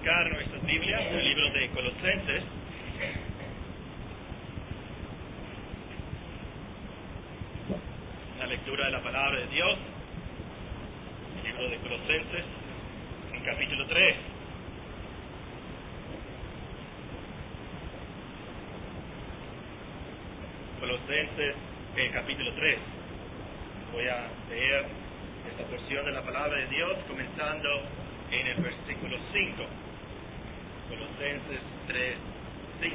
buscar nuestras Biblias en el libro de Colosenses. La lectura de la palabra de Dios, el libro de Colosenses, en capítulo 3. Colosenses, capítulo 3. Voy a leer esta porción de la palabra de Dios comenzando en el versículo 5. Colosenses 3, 5.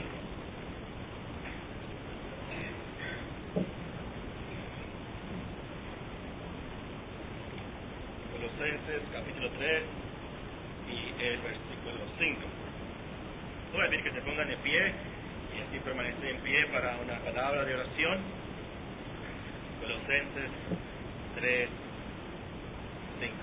Colosenses capítulo 3 y el versículo 5. Voy a pedir que se pongan de pie y así permanecer en pie para una palabra de oración. Colosenses 3, 5.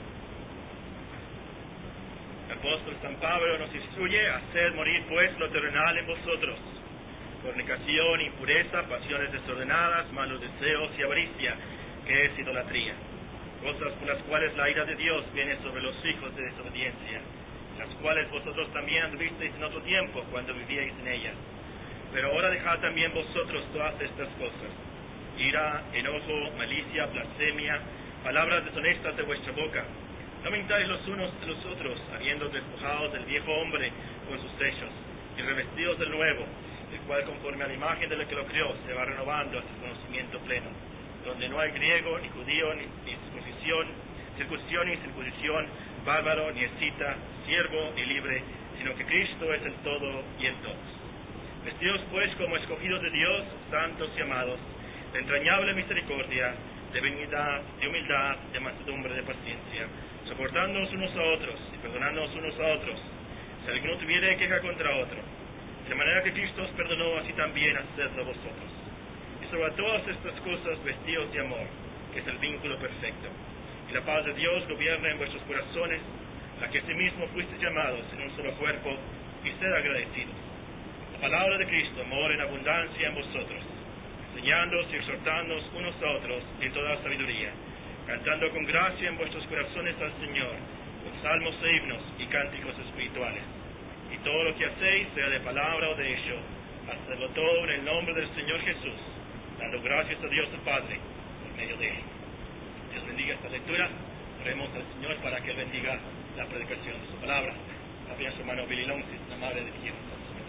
El apóstol San Pablo nos instruye a hacer morir pues lo terrenal en vosotros: fornicación, impureza, pasiones desordenadas, malos deseos y avaricia, que es idolatría, cosas por las cuales la ira de Dios viene sobre los hijos de desobediencia, las cuales vosotros también anduvisteis en otro tiempo cuando vivíais en ellas. Pero ahora dejad también vosotros todas estas cosas: ira, enojo, malicia, blasfemia, palabras deshonestas de vuestra boca. No mintáis los unos de los otros, habiendo despojados del viejo hombre con sus hechos, y revestidos del nuevo, el cual conforme a la imagen de la que lo creó se va renovando hasta el conocimiento pleno, donde no hay griego, ni judío, ni circuncisión ni incircuncisión, bárbaro, ni escita, siervo ni libre, sino que Cristo es el todo y en todos. Vestidos pues como escogidos de Dios, santos y amados, de entrañable misericordia, de benignidad, de humildad, de mansedumbre, de paciencia, soportándonos unos a otros y perdonándonos unos a otros, si alguno tuviere queja contra otro. De manera que Cristo os perdonó, así también hacedlo vosotros. Y sobre todas estas cosas vestidos de amor, que es el vínculo perfecto. Y la paz de Dios gobierna en vuestros corazones, a que asimismo fuisteis llamados en un solo cuerpo, y sed agradecidos. La palabra de Cristo mora en abundancia en vosotros, enseñándoos y exhortándoos unos a otros en toda sabiduría, cantando con gracia en vuestros corazones al Señor, con salmos e himnos y cánticos espirituales. Y todo lo que hacéis, sea de palabra o de hecho, hacedlo todo en el nombre del Señor Jesús, dando gracias a Dios el Padre por medio de Él. Dios bendiga esta lectura. Oremos al Señor para que Él bendiga la predicación de su palabra. También a su hermano Billy Long, si es amable de dirigirnos al Señor.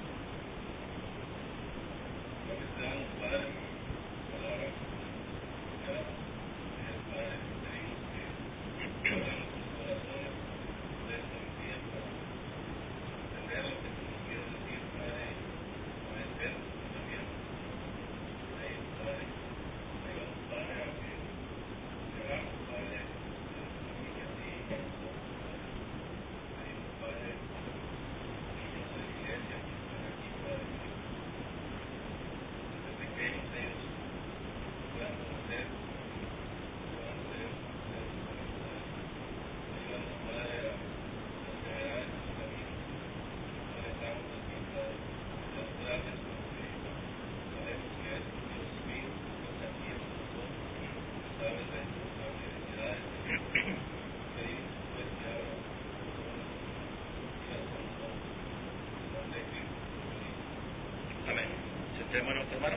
Amén. Sentémonos, hermanos.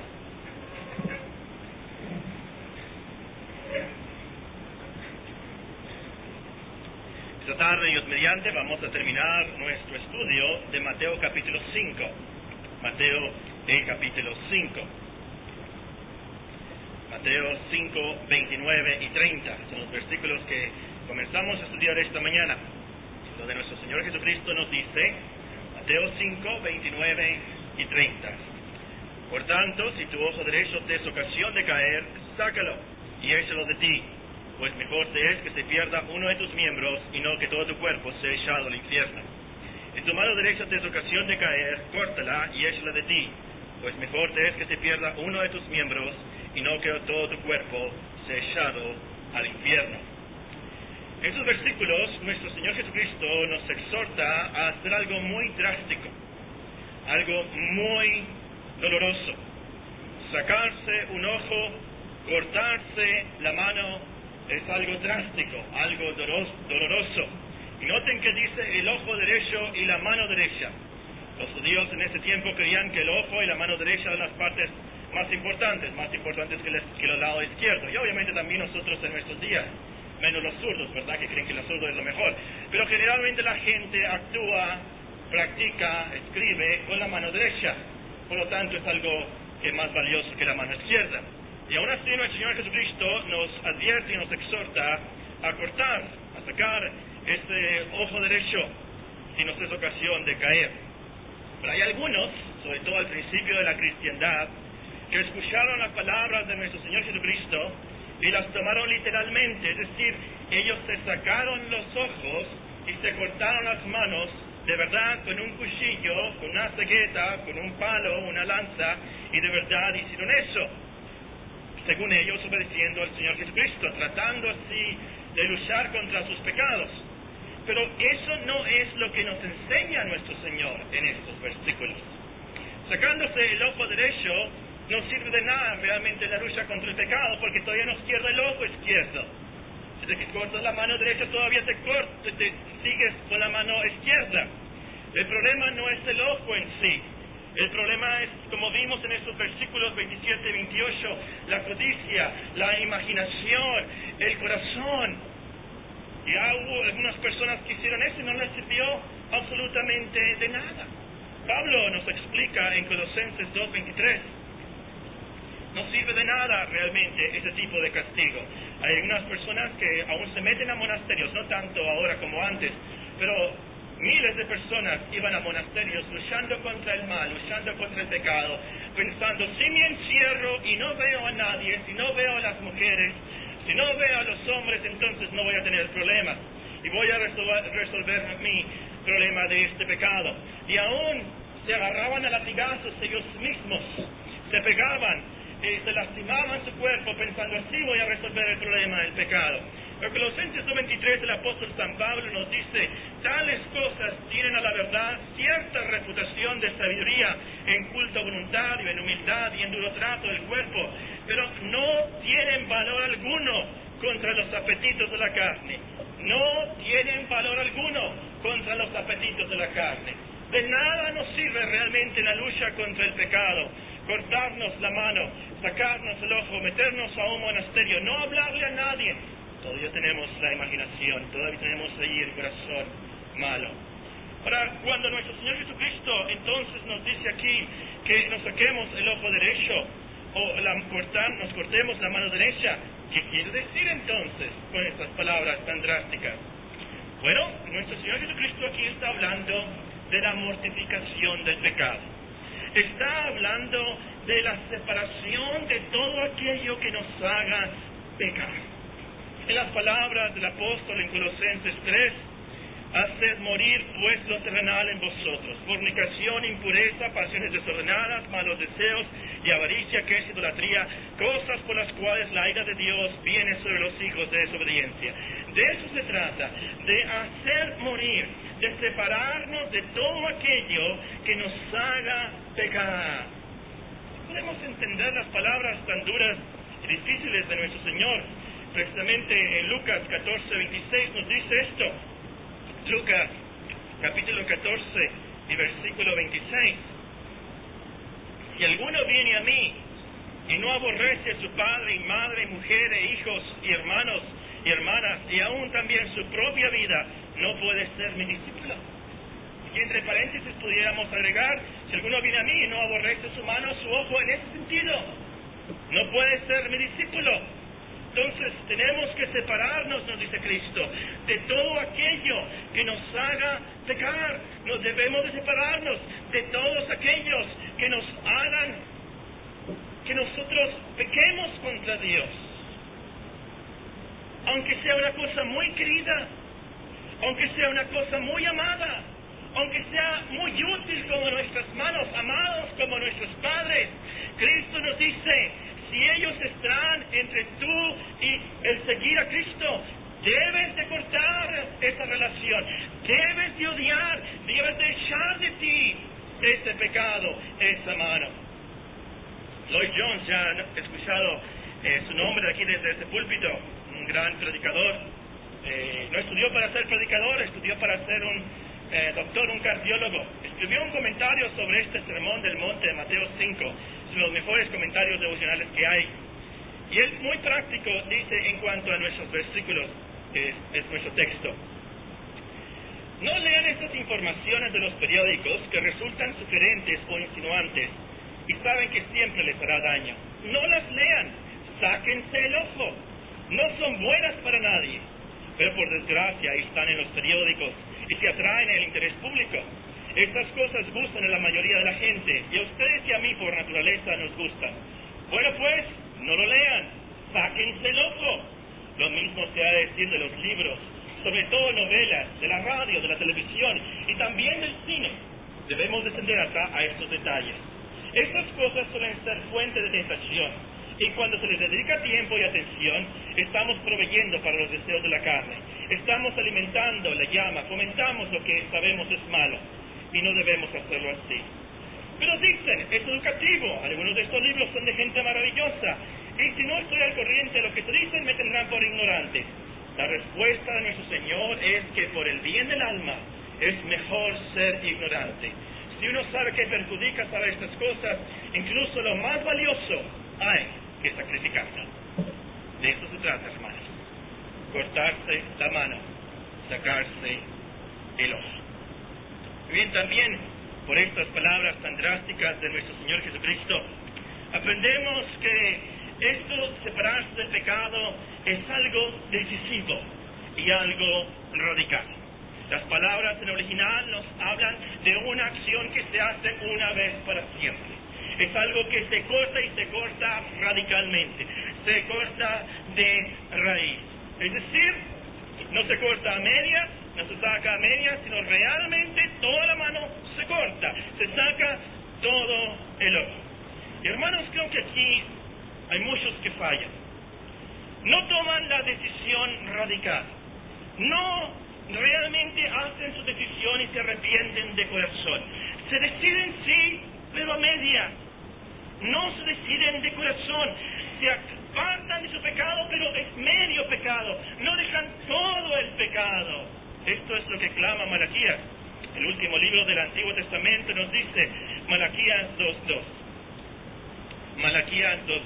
Esta tarde, Dios mediante, vamos a terminar nuestro estudio de Mateo capítulo 5. Mateo capítulo 5. Mateo 5, 29 y 30. Son los versículos que comenzamos a estudiar esta mañana, donde nuestro Señor Jesucristo nos dice, Mateo 5, 29 y 30. Por tanto, si tu ojo derecho te es ocasión de caer, sácalo y échalo de ti, pues mejor te es que se pierda uno de tus miembros y no que todo tu cuerpo sea echado al infierno. Si tu mano derecha te es ocasión de caer, córtala y échala de ti, pues mejor te es que se pierda uno de tus miembros y no que todo tu cuerpo sea echado al infierno. En estos versículos, nuestro Señor Jesucristo nos exhorta a hacer algo muy drástico, algo muy doloroso. Sacarse un ojo, cortarse la mano, es algo drástico, algo doloroso. Y noten que dice el ojo derecho y la mano derecha. Los judíos en ese tiempo creían que el ojo y la mano derecha eran las partes más importantes que el lado izquierdo. Y obviamente también nosotros en nuestros días, menos los zurdos, ¿verdad? Que creen que el zurdo es lo mejor. Pero generalmente la gente actúa, practica, escribe con la mano derecha. Por lo tanto es algo que es más valioso que la mano izquierda. Y aún así nuestro Señor Jesucristo nos advierte y nos exhorta a cortar, a sacar este ojo derecho si nos es ocasión de caer. Pero hay algunos, sobre todo al principio de la cristiandad, que escucharon las palabras de nuestro Señor Jesucristo y las tomaron literalmente, es decir, ellos se sacaron los ojos y se cortaron las manos, de verdad, con un cuchillo, con una cegueta, con un palo, una lanza, y de verdad hicieron eso, según ellos obedeciendo al Señor Jesucristo, tratando así de luchar contra sus pecados. Pero eso no es lo que nos enseña nuestro Señor en estos versículos. Sacándose el ojo derecho no sirve de nada realmente la lucha contra el pecado, porque todavía nos pierde el ojo izquierdo. Si te cortas la mano derecha, todavía te sigues con la mano izquierda. El problema no es el ojo en sí. El problema es, como vimos en estos versículos 27 y 28, la codicia, la imaginación, el corazón. Y hubo algunas personas que hicieron eso y no les sirvió absolutamente de nada. Pablo nos explica en Colosenses 2:23. No sirve de nada realmente ese tipo de castigo. Hay algunas personas que aún se meten a monasterios, no tanto ahora como antes, pero miles de personas iban a monasterios luchando contra el mal, luchando contra el pecado, pensando, si me encierro y no veo a nadie, si no veo a las mujeres, si no veo a los hombres, entonces no voy a tener problemas y voy a resolver mi problema de este pecado. Y aún se agarraban a latigazos ellos mismos, se pegaban, se lastimaban su cuerpo pensando, así voy a resolver el problema del pecado. En Colosenses 2:23 el apóstol San Pablo nos dice, tales cosas tienen a la verdad cierta reputación de sabiduría en culto voluntario, en humildad y en duro trato del cuerpo, pero no tienen valor alguno contra los apetitos de la carne. No tienen valor alguno contra los apetitos de la carne. De nada nos sirve realmente la lucha contra el pecado. Cortarnos la mano, sacarnos el ojo, meternos a un monasterio, no hablarle a nadie. Todavía tenemos la imaginación, todavía tenemos ahí el corazón malo. Ahora, cuando nuestro Señor Jesucristo entonces nos dice aquí que nos saquemos el ojo derecho o nos cortemos la mano derecha, ¿qué quiere decir entonces con estas palabras tan drásticas? Bueno, nuestro Señor Jesucristo aquí está hablando de la mortificación del pecado. Está hablando de la separación de todo aquello que nos haga pecar. En las palabras del apóstol en Colosenses 3, haced morir pues lo terrenal en vosotros, fornicación, impureza, pasiones desordenadas, malos deseos y avaricia, que es idolatría, cosas por las cuales la ira de Dios viene sobre los hijos de desobediencia. De eso se trata, de hacer morir, de separarnos de todo aquello que nos haga pecar. Podemos entender las palabras tan duras y difíciles de nuestro Señor. Precisamente en Lucas 14:26 nos dice esto. Lucas capítulo 14 y versículo 26. Si alguno viene a mí y no aborrece a su padre y madre, mujer e hijos y hermanos y hermanas, y aún también su propia vida, no puede ser mi discípulo. Y entre paréntesis pudiéramos agregar, si alguno viene a mí y no aborrece su mano, su ojo, en ese sentido, no puede ser mi discípulo. Entonces tenemos que separarnos, nos dice Cristo, de todo aquello que nos haga pecar. Nos debemos de separarnos de todos aquellos que nos hagan que nosotros pequemos contra Dios. Aunque sea una cosa muy querida, aunque sea una cosa muy amada, aunque sea muy útil como nuestras manos, amados como nuestros padres, Cristo nos dice, si ellos están entre tú y el seguir a Cristo, debes de cortar esa relación, debes de odiar, debes de echar de ti ese pecado, esa mano. Lloyd Jones, ya he escuchado su nombre aquí desde este púlpito, un gran predicador. no estudió para ser predicador, estudió para ser un doctor, un cardiólogo. Escribió un comentario sobre este sermón del monte de Mateo 5, es uno de los mejores comentarios devocionales que hay. Y él, muy práctico, dice en cuanto a nuestros versículos, que es nuestro texto: no lean estas informaciones de los periódicos que resultan sugerentes o insinuantes y saben que siempre les hará daño. No las lean, sáquense el ojo. No son buenas para nadie, pero por desgracia ahí están en los periódicos y se atraen el interés público. Estas cosas gustan a la mayoría de la gente y a ustedes y a mí por naturaleza nos gustan. Bueno pues, no lo lean, sáquense el ojo. Lo mismo se ha de decir de los libros, sobre todo novelas, de la radio, de la televisión y también del cine. Debemos descender acá a estos detalles. Estas cosas suelen ser fuente de tentación y cuando se les dedica tiempo y atención, estamos proveyendo para los deseos de la carne. Estamos alimentando la llama, fomentamos lo que sabemos es malo y no debemos hacerlo así. Pero dicen, es educativo, algunos de estos libros son de gente maravillosa y si no estoy al corriente de lo que se dicen me tendrán por ignorante. La respuesta de nuestro Señor es que por el bien del alma es mejor ser ignorante. Si uno sabe que perjudica saber estas cosas, incluso lo más valioso hay que sacrificarlo. De eso se trata, hermanos. Cortarse la mano, sacarse el ojo. Bien, también por estas palabras tan drásticas de nuestro Señor Jesucristo, aprendemos que esto, separarse del pecado, es algo decisivo y algo radical. Las palabras en original nos hablan de una acción que se hace una vez para siempre. Es algo que se corta y se corta radicalmente. Se corta de raíz. Es decir, no se corta a medias, no se saca a medias, sino realmente toda la mano se corta. Se saca todo el ojo. Y hermanos, creo que aquí hay muchos que fallan. No toman la decisión radical. No realmente hacen su decisión y se arrepienten de corazón. Se deciden sí, pero a media. No se deciden de corazón. Se apartan de su pecado, pero es medio pecado. No dejan todo el pecado. Esto es lo que clama Malaquías. El último libro del Antiguo Testamento nos dice, Malaquías 2:2. Malaquías 2:2.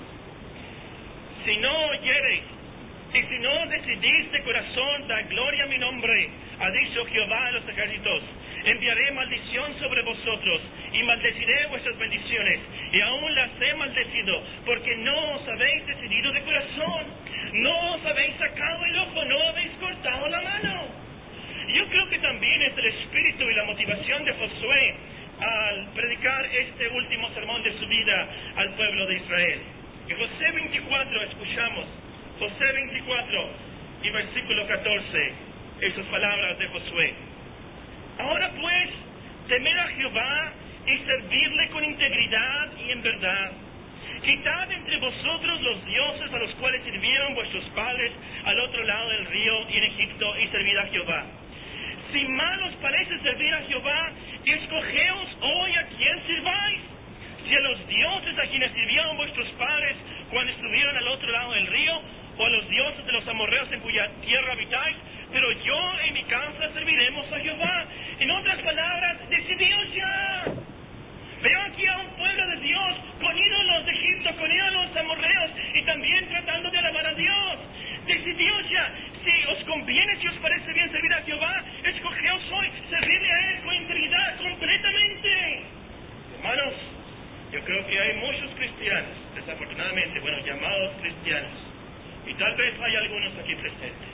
Si no oyereis, y si no decidís de corazón dar gloria a mi nombre, ha dicho Jehová de los ejércitos, enviaré maldición sobre vosotros, y maldeciré vuestras bendiciones, y aún las he maldecido, porque no os habéis decidido de corazón, no os habéis sacado el ojo, no habéis cortado la mano. Yo creo que también es el espíritu y la motivación de Josué al predicar este último sermón de su vida al pueblo de Israel. En Josué 24 escuchamos, Josué 24 y versículo 14, esas palabras de Josué. Ahora pues, temed a Jehová y servirle con integridad y en verdad. Quitad entre vosotros los dioses a los cuales sirvieron vuestros padres al otro lado del río y en Egipto, y servid a Jehová. Si mal os parece servir a Jehová, escogeos hoy a quién sirváis. Si a los dioses a quienes sirvieron vuestros padres cuando estuvieron al otro lado del río, o a los dioses de los amorreos en cuya tierra habitáis, pero yo y mi casa serviremos a Jehová. En otras palabras, decidíos ya. Veo aquí a un pueblo de Dios con ídolos de Egipto, con ídolos amorreos y también tratando de alabar a Dios. Decidíos ya. Si os conviene, si os parece bien servir a Jehová, escogeos hoy servirle a Él con integridad completamente. Hermanos, yo creo que hay muchos cristianos, desafortunadamente, llamados cristianos, y tal vez hay algunos aquí presentes,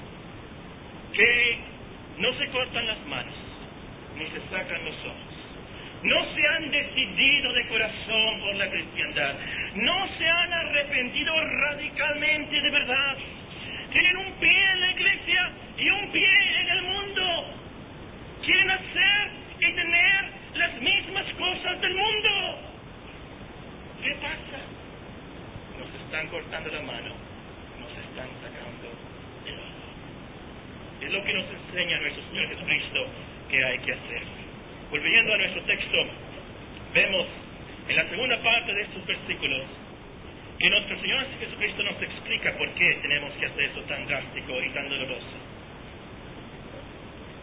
que no se cortan las manos, ni se sacan los ojos. No se han decidido de corazón por la cristiandad. No se han arrepentido radicalmente de verdad. Tienen un pie en la iglesia y un pie en el mundo. Quieren hacer y tener las mismas cosas del mundo. ¿Qué pasa? Nos están cortando la mano, nos están sacando el ojo. Es lo que nos enseña nuestro Señor Jesucristo que hay que hacer. Volviendo a nuestro texto, vemos en la segunda parte de estos versículos que nuestro Señor Jesucristo nos explica por qué tenemos que hacer esto tan drástico y tan doloroso.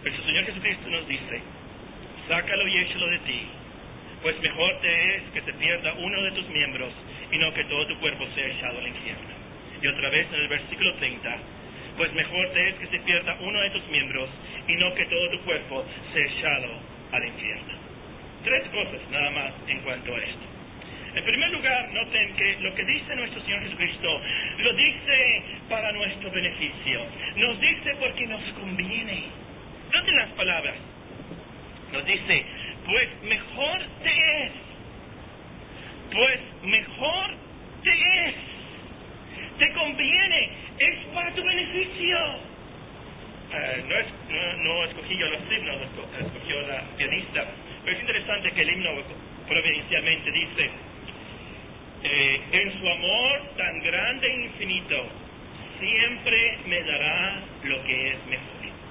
Nuestro Señor Jesucristo nos dice: sácalo y échalo de ti, pues mejor te es que se pierda uno de tus miembros y no que todo tu cuerpo sea echado al infierno. Y otra vez en el versículo 30, pues mejor te es que se pierda uno de tus miembros y no que todo tu cuerpo sea echado al infierno. 3 cosas nada más en cuanto a esto. En primer lugar, noten que lo que dice nuestro Señor Jesucristo lo dice para nuestro beneficio. Nos dice porque nos conviene. Noten las palabras. Nos dice: pues mejor te es. Pues mejor te es. Te conviene. Es para tu beneficio. No escogí yo los himnos, escogió la pianista. Pero es interesante que el himno providencialmente dice: en su amor tan grande e infinito, siempre me dará lo que es mejor.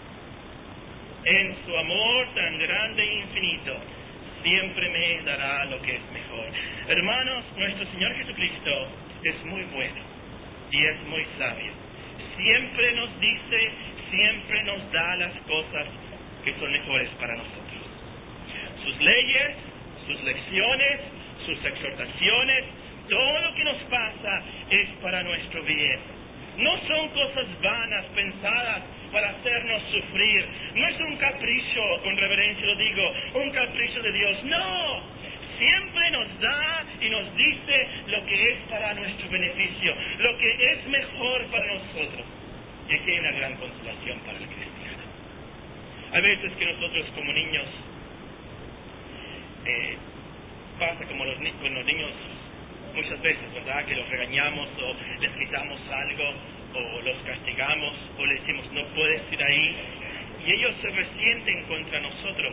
En su amor tan grande e infinito, siempre me dará lo que es mejor. Hermanos, nuestro Señor Jesucristo es muy bueno y es muy sabio. Siempre nos dice, siempre nos da las cosas que son mejores para nosotros. Sus leyes, sus lecciones, sus exhortaciones, todo lo que nos pasa es para nuestro bien. No son cosas vanas pensadas para hacernos sufrir. No es un capricho, con reverencia lo digo, un capricho de Dios. No, siempre nos da y nos dice lo que es para nuestro beneficio, lo que es mejor para nosotros. Y aquí hay una gran consolación para el cristiano. Hay veces que nosotros como niños, pasa como con los niños muchas veces, ¿verdad? Que los regañamos o les quitamos algo o los castigamos o les decimos no puedes ir ahí, y ellos se resienten contra nosotros.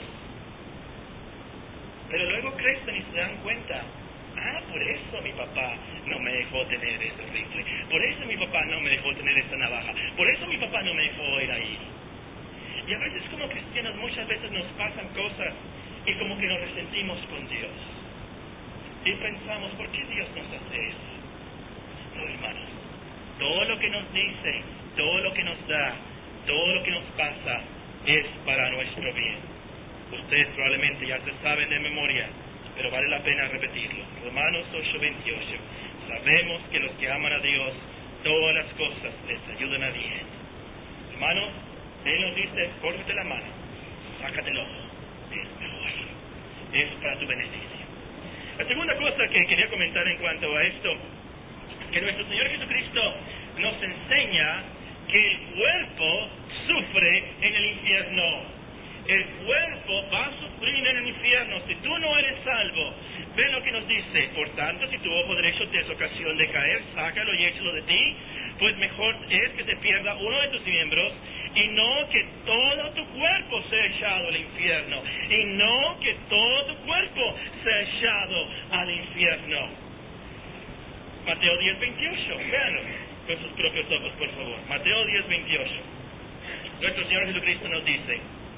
Pero luego crecen y se dan cuenta: por eso mi papá no me dejó tener ese rifle, por eso mi papá no me dejó tener esa navaja, por eso mi papá no me dejó ir ahí. Y a veces como cristianos muchas veces nos pasan cosas y como que nos resentimos con Dios. Y pensamos: ¿por qué Dios nos hace eso? No, hermanos, todo lo que nos dice, todo lo que nos da, todo lo que nos pasa es para nuestro bien. Ustedes probablemente ya se saben de memoria, pero vale la pena repetirlo. Romanos 8:28. Sabemos que los que aman a Dios, todas las cosas les ayudan a bien. Hermanos, Él nos dice: córrete la mano, sácate el ojo, es mejor, es para tu beneficio. La segunda cosa que quería comentar en cuanto a esto, que nuestro Señor Jesucristo nos enseña que el cuerpo sufre en el infierno. El cuerpo va a sufrir en el infierno si tú no eres salvo. Ven lo que nos dice: por tanto, si tu ojo derecho te es ocasión de caer, sácalo y échalo de ti, pues mejor es que te pierda uno de tus miembros y no que todo tu cuerpo sea echado al infierno. Y no que todo tu cuerpo sea echado al infierno. Mateo 10:28, véanlo con sus propios ojos, por favor. Mateo 10:28. Nuestro Señor Jesucristo nos dice: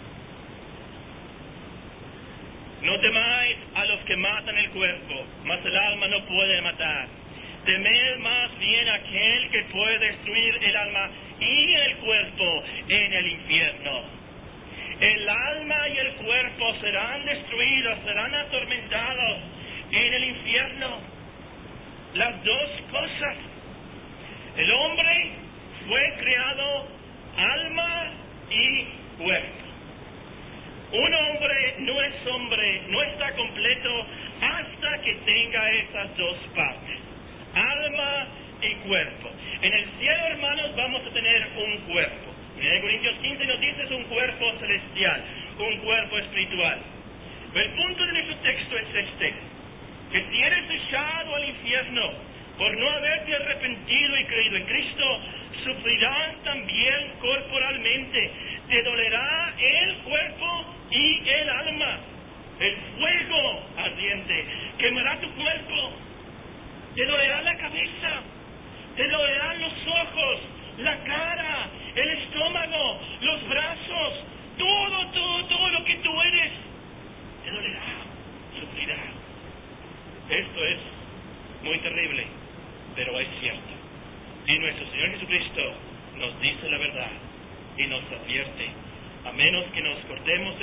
no temáis a los que matan el cuerpo, mas el alma no puede matar. Temed más bien a aquel que puede destruir el alma y el cuerpo en el infierno. El alma y el cuerpo serán destruidos, serán atormentados en el infierno. Las dos cosas. El hombre fue creado alma y cuerpo. Un hombre, no está completo hasta que tenga esas dos partes, alma y cuerpo. En el cielo, hermanos, vamos a tener un cuerpo. En Corintios 15 nos dice: es un cuerpo celestial, un cuerpo espiritual. Pero el punto de nuestro texto es este: que si eres echado al infierno por no haberte arrepentido y creído en Cristo, sufrirás también corporalmente. Te dolerá el cuerpo y el alma. El fuego ardiente quemará tu cuerpo. Te dolerá la cabeza, te dolerán los ojos, la cara, el estómago, los brazos, todo lo que tú eres, te dolerá, sufrirá. Esto es muy terrible, pero es cierto. Y nuestro Señor Jesucristo nos dice la verdad y nos advierte a menos que nos cortemos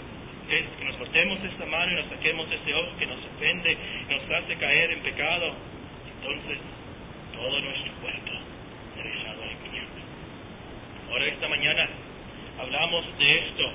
esta mano y nos saquemos ese ojo que nos ofende, nos hace caer en pecado, entonces todo nuestro cuerpo será echado al infierno. Ahora esta mañana hablamos de esto,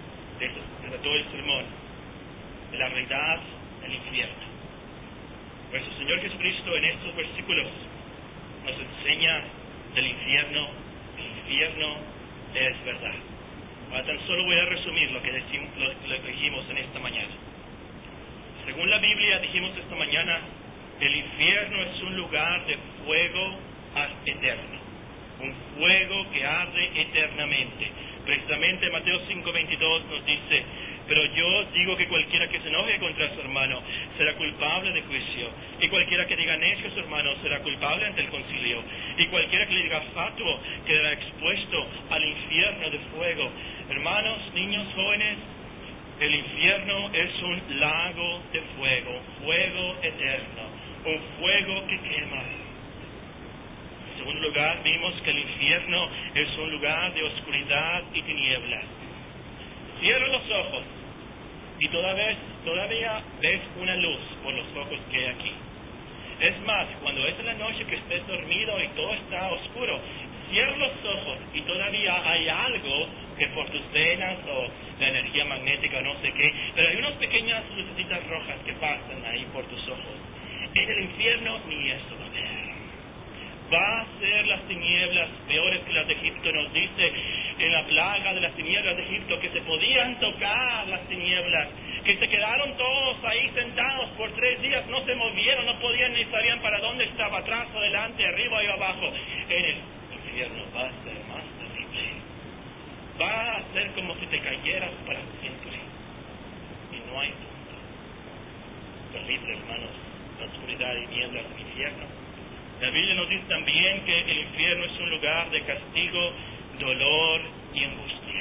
de todo el sermón, de la realidad del infierno. Nuestro Señor Jesucristo en estos versículos nos enseña del infierno. El infierno es verdad. Ahora tan solo voy a resumir lo que dijimos en esta mañana. Según la Biblia, dijimos esta mañana, el infierno es un lugar de fuego eterno, un fuego que arde eternamente. Precisamente Mateo 5:22 nos dice: pero yo os digo que cualquiera que se enoje contra su hermano será culpable de juicio, y cualquiera que diga necio a su hermano será culpable ante el concilio, y cualquiera que le diga fatuo quedará expuesto al infierno de fuego. Hermanos, niños, jóvenes, el infierno es un lago de fuego, fuego eterno, un fuego que quema. En segundo lugar, vimos que el infierno es un lugar de oscuridad y tinieblas. Cierra los ojos y todavía ves una luz por los ojos que hay aquí. Es más, cuando es en la noche que estés dormido y todo está oscuro, cierra los ojos y todavía hay algo que por tus venas o la energía magnética, no sé qué, pero hay unas pequeñas lucecitas rojas que pasan ahí por tus ojos. En el infierno ni eso va a haber. Va a ser las tinieblas peores que las de Egipto. Nos dice en la plaga de las tinieblas de Egipto que se podían tocar las tinieblas, que se quedaron todos ahí sentados por 3 días, no se movieron, no podían ni sabían para dónde estaba, atrás o delante, arriba o abajo. En el infierno va a ser más terrible. Va a ser como si te cayeras para siempre y no hay punto. Terrible, hermanos, la oscuridad y nieblas del infierno. La Biblia nos dice también que el infierno es un lugar de castigo, dolor y angustia.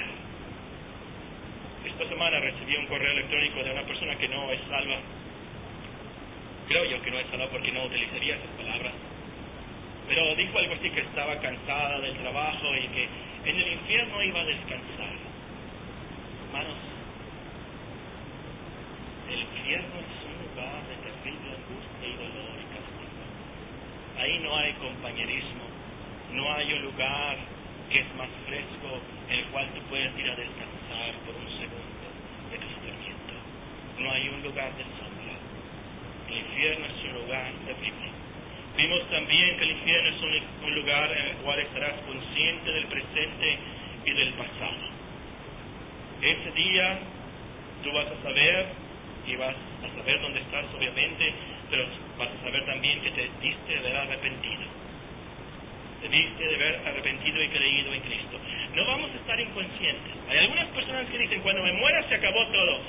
Esta semana recibí un correo electrónico de una persona que no es salva. Creo yo que no es salva porque no utilizaría esas palabras. Pero dijo algo así, que estaba cansada del trabajo y que en el infierno iba a descansar. Hermanos, el infierno es un lugar de terrible angustia y dolor y castigo. Ahí no hay compañerismo, no hay un lugar que es más fresco en el cual tú puedes ir a descansar por un segundo de tu sufrimiento. No hay un lugar de sombra. El infierno es un lugar terrible. Vimos también que el infierno es un lugar en el cual estarás consciente del presente y del pasado. Ese día tú vas a saber, y vas a saber dónde estás obviamente, pero vas a saber también que te diste de haber arrepentido. Te diste de haber arrepentido y creído en Cristo. No vamos a estar inconscientes. Hay algunas personas que dicen, cuando me muera se acabó todo.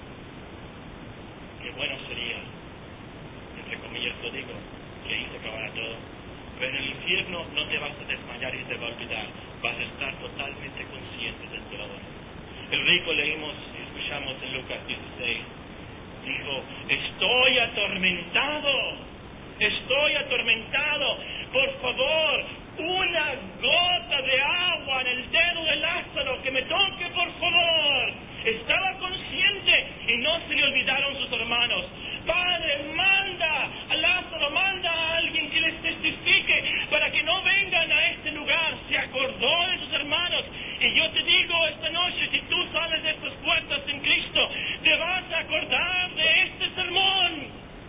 Qué bueno sería, entre comillas lo digo, que ahí se acabara todo. Pero en el infierno no te vas a desmayar y te va a olvidar. Vas a estar totalmente consciente del dolor. El rico leímos y escuchamos en Lucas 16. Dijo, estoy atormentado, por favor, una gota de agua en el dedo de Lázaro, que me toque, por favor. Estaba consciente y no se le olvidaron sus hermanos. Padre, manda a Lázaro, manda a alguien que les testifique para que no vengan a este lugar. Se acordó de sus hermanos. Y yo te digo esta noche, si tú sales de estas puertas en Cristo, te vas a acordar de este sermón.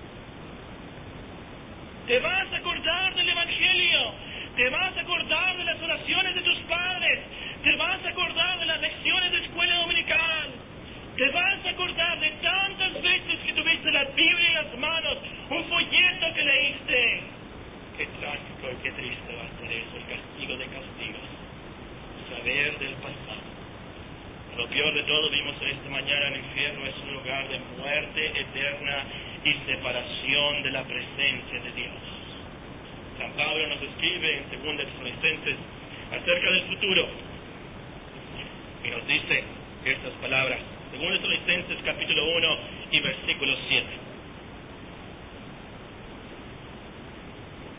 Te vas a acordar del Evangelio. Te vas a acordar de las oraciones de tus padres. Te vas a acordar de las lecciones de escuela dominical. Te vas a acordar de tantas veces que tuviste la Biblia en las manos, un folleto que leíste. Qué trágico y qué triste va a ser eso, el castigo de castigos. Saber del pasado. Lo peor de todo, vimos en esta mañana, el infierno es un lugar de muerte eterna y separación de la presencia de Dios. San Pablo nos escribe en 2 Tesalonicenses acerca del futuro y nos dice estas palabras. 2 Tesalonicenses capítulo 1 y versículo 7.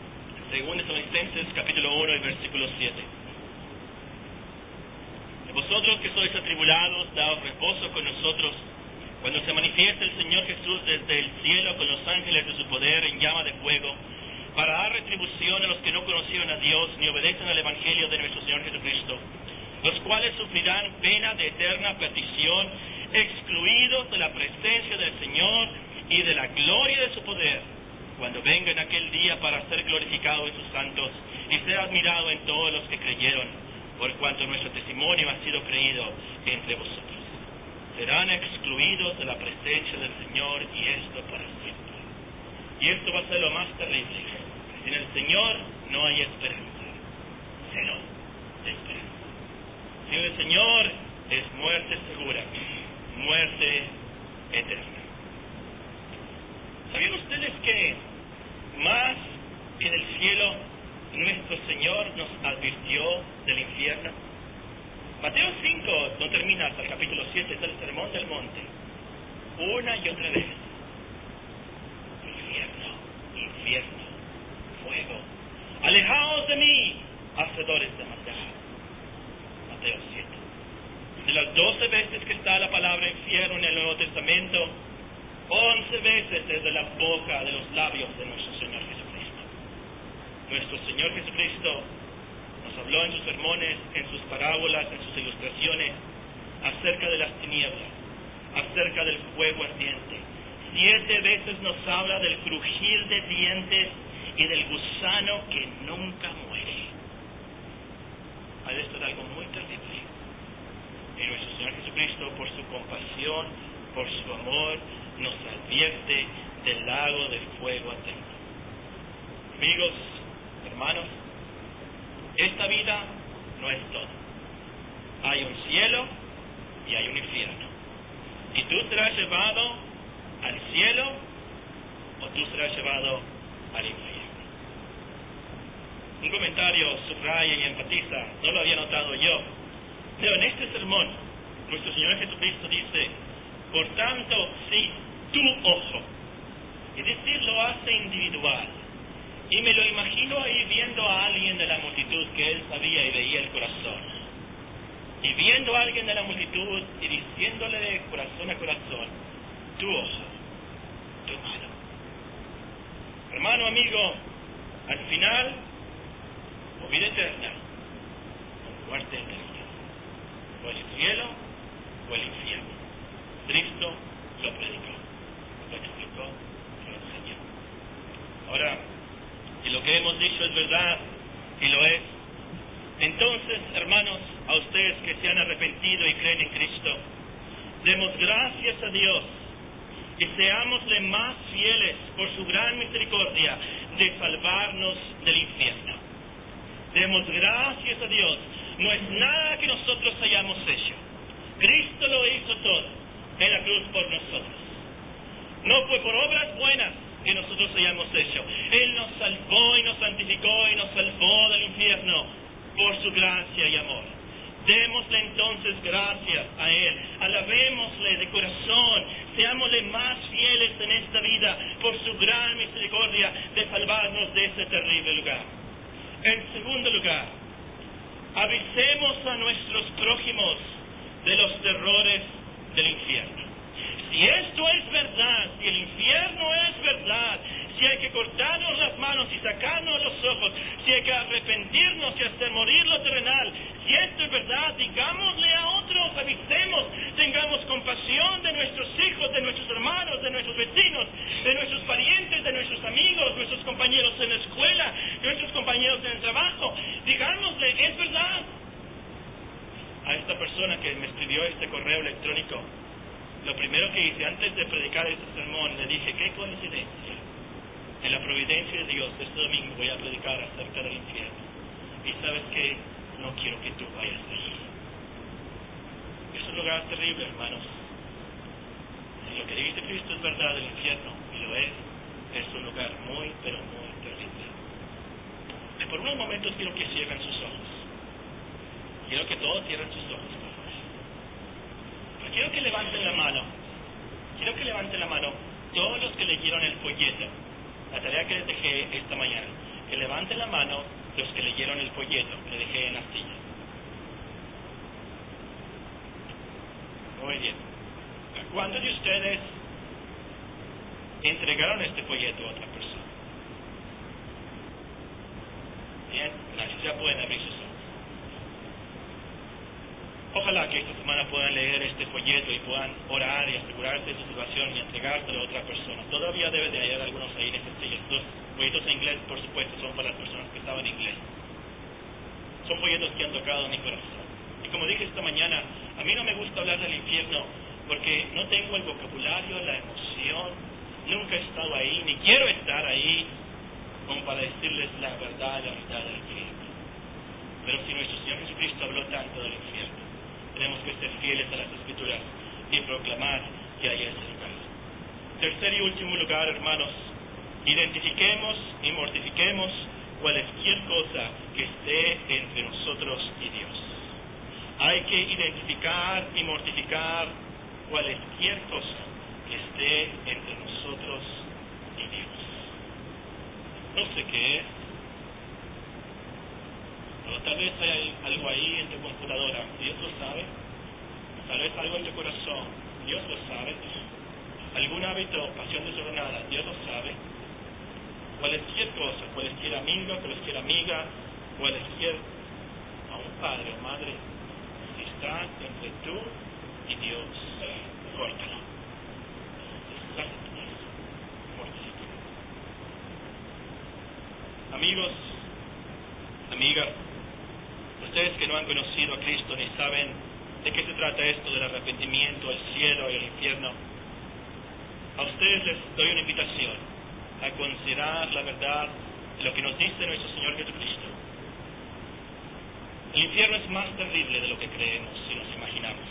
2 Tesalonicenses capítulo 1 y versículo 7. vosotros que sois atribulados, daos reposo con nosotros, cuando se manifieste el Señor Jesús desde el cielo con los ángeles de su poder en llama de fuego, para dar retribución a los que no conocieron a Dios ni obedecen al Evangelio de nuestro Señor Jesucristo, los cuales sufrirán pena de eterna perdición, excluidos de la presencia del Señor y de la gloria de su poder, cuando venga en aquel día para ser glorificado en sus santos y ser admirado en todos los que creyeron, por cuanto nuestro testimonio ha sido creído entre vosotros. Serán excluidos de la presencia del Señor, y esto para siempre. Y esto va a ser lo más terrible. Sin el Señor no hay esperanza. Cero de esperanza. Sin el Señor es muerte segura, muerte eterna. ¿Sabían ustedes que más que en el cielo nuestro Señor nos advirtió del infierno? Mateo 5 no termina hasta el capítulo 7, es el sermón del monte. Una y otra vez. Infierno, fuego. Alejaos de mí, hacedores de maldad. Mateo 7. De las 12 veces que está la palabra infierno en el Nuevo Testamento, 11 veces es de la boca, de los labios de nuestro Señor Jesucristo. Nuestro Señor Jesucristo nos habló en sus sermones, en sus parábolas, en sus ilustraciones, acerca de las tinieblas, acerca del fuego ardiente. 7 veces nos habla del crujir de dientes y del gusano que nunca muere. Hay de esto algo muy terrible. Y nuestro Señor Jesucristo, por su compasión, por su amor, nos advierte del lago de fuego eterno. Amigos, hermanos, esta vida no es todo. Hay un cielo y hay un infierno. Y tú serás llevado al cielo o tú serás llevado al infierno. Un comentario subraya y enfatiza, no lo había notado yo, pero en este sermón nuestro Señor Jesucristo dice: por tanto, si tu ojo, es decir, lo hace individual, y me lo imagino ahí viendo a alguien de la multitud que él sabía y veía el corazón, y viendo a alguien de la multitud y diciéndole de corazón a corazón: tu ojo, tu mano. Hermano, amigo, al final, o vida eterna, o muerte eterna, o el cielo o el infierno. Cristo lo predicó, lo explicó, lo enseñó. Ahora, si lo que hemos dicho es verdad, y lo es, entonces, hermanos, a ustedes que se han arrepentido y creen en Cristo, demos gracias a Dios y seámosle más fieles por su gran misericordia de salvarnos del infierno. Demos gracias a Dios. No es nada que nosotros hayamos hecho. Cristo lo hizo todo en la cruz por nosotros. No fue por obras buenas que nosotros hayamos hecho. Él nos salvó y nos santificó y nos salvó del infierno por su gracia y amor. Démosle entonces gracias a Él, alabémosle de corazón, seámosle más fieles en esta vida por su gran misericordia de salvarnos de ese terrible lugar. En segundo lugar, avisemos a nuestros prójimos de los terrores del infierno. Si esto es verdad, si el infierno es verdad, si hay que cortarnos las manos y sacarnos los ojos, si hay que arrepentirnos y hacer morir lo terrenal, si esto es verdad, digámosle a otros, avisemos, tengamos compasión de nuestros hijos, de nuestros hermanos, de nuestros vecinos, de nuestros parientes, de nuestros amigos, nuestros compañeros en la escuela, nuestros compañeros en el trabajo. Digámosle, es verdad. A esta persona que me escribió este correo electrónico, lo primero que hice antes de predicar este sermón, le dije: qué coincidencia, en la providencia de Dios, este domingo voy a predicar acerca del infierno. Y sabes que no quiero que tú vayas allí. Es un lugar terrible, hermanos. Si lo que dice Cristo es verdad, el infierno, y lo es un lugar muy, pero muy terrible. Y por unos momentos quiero que cierren sus ojos. Quiero que todos cierren sus ojos, por favor. Pero quiero que levanten la mano. Quiero que levanten la mano todos los que leyeron el folleto, la tarea que les dejé esta mañana. Que levanten la mano los que leyeron el folleto que dejé en la silla. Muy bien. ¿Cuántos de ustedes entregaron este folleto a otra persona? Bien, gracias. Ya pueden abrir sus ojos. Ojalá que esta semana puedan leer este folleto y puedan orar y asegurarse de su salvación y entregárselo a otra persona. Todavía debe de haber algunos ahí en este silla. Los folletos en inglés, por supuesto, son para las personas que saben inglés. Son folletos que han tocado mi corazón. Y como dije esta mañana, a mí no me gusta hablar del infierno porque no tengo el vocabulario, la emoción, nunca he estado ahí, ni quiero estar ahí como para decirles la verdad del infierno. Pero si nuestro Señor Jesucristo habló tanto del infierno, tenemos que ser fieles a las Escrituras y proclamar que hay ese lugar. Tercer y último lugar, hermanos, identifiquemos y mortifiquemos cualquier cosa que esté entre nosotros y Dios. Hay que identificar y mortificar cualquier cosa que esté entre nosotros y Dios. No sé qué es, pero tal vez hay algo ahí en tu computadora, Dios lo sabe. Tal vez algo en tu corazón, Dios lo sabe. Algún hábito, pasión desordenada, Dios lo sabe. Cualquier cosa, cualquier amigo, cualquier amiga, cualquier, a un padre o madre, si está entre tú y Dios, córtalo. Deshácete de eso. Mortifícalo. Amigos, amigas, ustedes que no han conocido a Cristo ni saben de qué se trata esto del arrepentimiento, el cielo y el infierno, a ustedes les doy una invitación a considerar la verdad de lo que nos dice nuestro Señor Jesucristo. El infierno es más terrible de lo que creemos y nos imaginamos.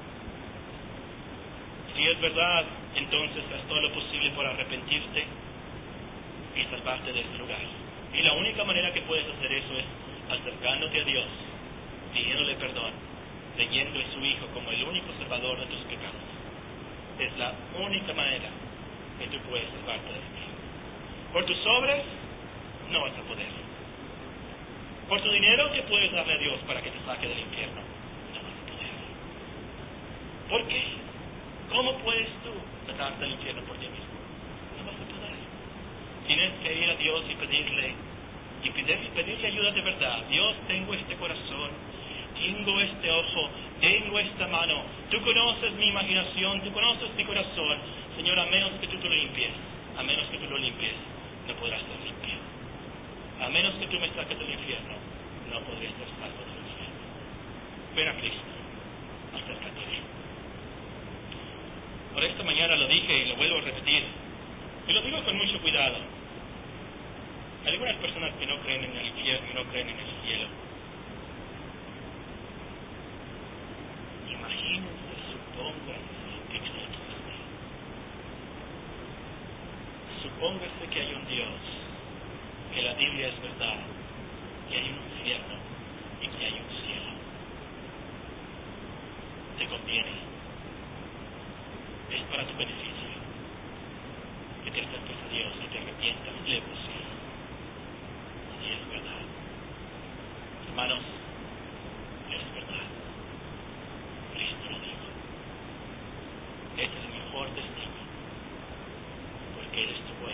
Si es verdad, entonces haz todo lo posible por arrepentirte y salvarte de ese lugar. Y la única manera que puedes hacer eso es acercándote a Dios, pidiéndole perdón, creyendo en su Hijo como el único salvador de tus pecados. Es la única manera que tú puedes salvarte del infierno. Por tus obras, no vas a poder. Por tu dinero, ¿qué puedes darle a Dios para que te saque del infierno? No vas a poder. ¿Por qué? ¿Cómo puedes tú sacarte del infierno por ti mismo? No vas a poder. Tienes que ir a Dios y pedirle ayuda de verdad. Dios, tengo este corazón, tengo este ojo, tengo esta mano. Tú conoces mi imaginación, tú conoces mi corazón. Señor, a menos que tú lo limpies, no podrás ser limpio. A menos que tú me saques del infierno, no podré ser salvo del infierno. Ven a Cristo, acércate a Él. Por esta mañana lo dije y lo vuelvo a repetir, y lo digo con mucho cuidado. Hay algunas personas que no creen en el infierno y no creen en el cielo. Imagínense, supónganse que existe. Supóngase que hay un Dios, que la Biblia es verdad, que hay un infierno y que hay un cielo. Te conviene. Es para tu beneficio que te acerques a Dios y te arrepientas y le busques. Y es verdad. Hermanos, es verdad. Cristo lo dijo. Es el mejor destino, porque Él estuvo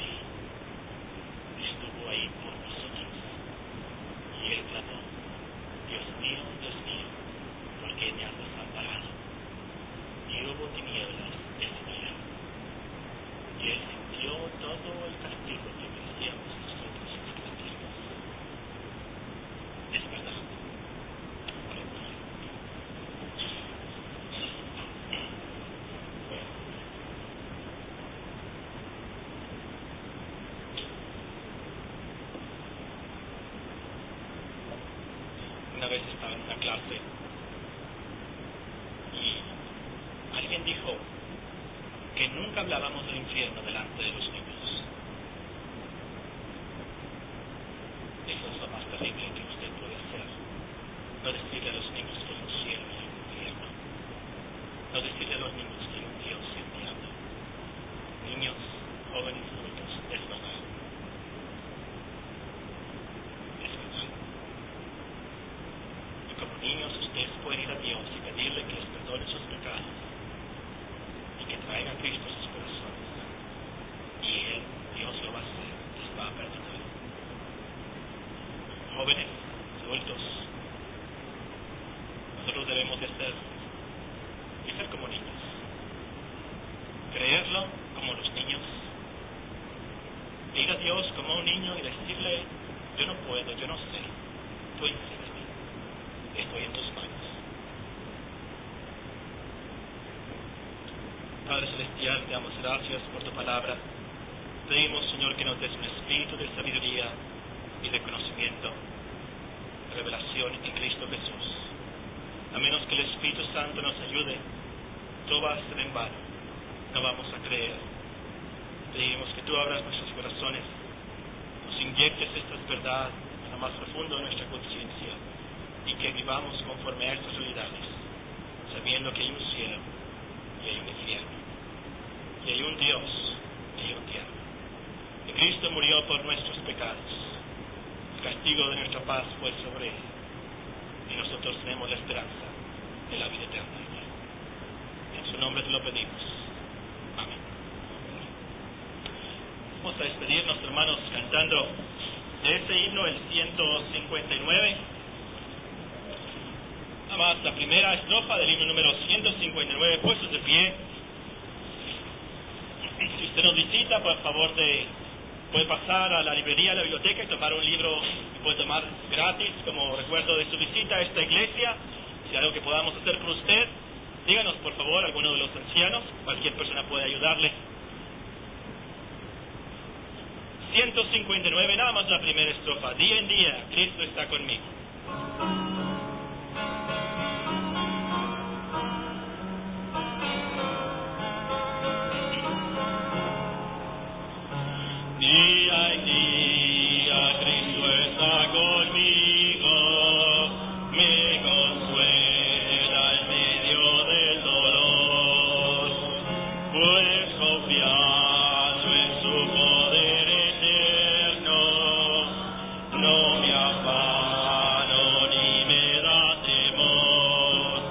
ahí por nosotros. Y Él clamó, Dios mío, ¿por qué me has desamparado? Y hubo tinieblas ese día. Y Él sintió todo el castigo que merecíamos nosotros sus castigos. Es verdad. Una vez estaba en una clase y alguien dijo que nunca hablábamos del infierno delante de los niños. Eso es lo más terrible que usted puede hacer. No decirle a los niños que hay un cielo y hay un infierno. No decirle a los niños que hay un Dios y un diablo. Niños, jóvenes, adultos, es verdad. Es verdad. Y como niños, ustedes pueden ir a Dios y pedirle que les perdone sus pecados debemos de hacer y ser como niños. Creerlo como los niños. Ir a Dios como un niño y decirle, yo no puedo, yo no sé, tú enséñame, estoy en tus manos. Padre Celestial, te damos gracias por tu palabra. Pedimos, Señor, que nos des un espíritu de sabiduría y de conocimiento, revelación en Cristo Jesús. A menos que el Espíritu Santo nos ayude, todo va a ser en vano, no vamos a creer. Pedimos que tú abras nuestros corazones, nos inyectes estas verdades en lo más profundo de nuestra conciencia y que vivamos conforme a estas realidades, sabiendo que hay un cielo y hay un infierno, y hay un Dios y hay un diablo. Que Cristo murió por nuestros pecados, el castigo de nuestra paz fue sobre él, y nosotros tenemos la esperanza de la vida eterna. En su nombre te lo pedimos. Amén. Vamos a despedirnos, hermanos, cantando de ese himno, el 159. Nada más la primera estrofa del himno número 159, puestos de pie. Si usted nos visita, por favor, puede pasar a la librería, a la biblioteca y tomar un libro que puede tomar gratis como recuerdo de su visita a esta iglesia. Si hay algo que podamos hacer por usted, díganos, por favor, alguno de los ancianos, cualquier persona puede ayudarle. 159, nada más la primera estrofa. Día en día, Cristo está conmigo. Día en día, Cristo está conmigo, me consuela en medio del dolor, pues confiando en su poder eterno, no me afano ni me da temor,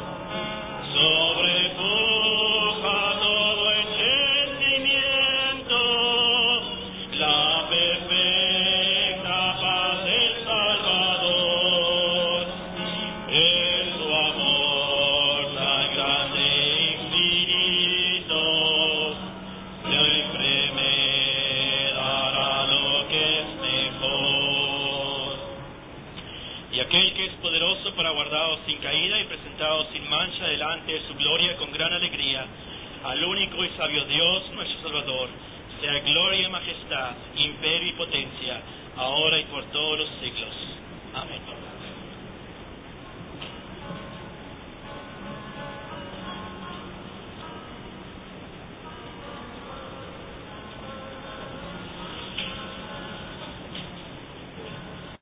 sobrepuja todo entendimiento, la perfecta paz del Salvador, es su amor tan grande e infinito, siempre me dará lo que es mejor. Y aquel que es poderoso para guardaros sin caída y presentaros sin mancha delante de su gloria con gran alegría, al único y sabio Dios, nuestro Salvador, sea gloria y majestad, imperio y potencia, ahora y por todos los siglos. Amén.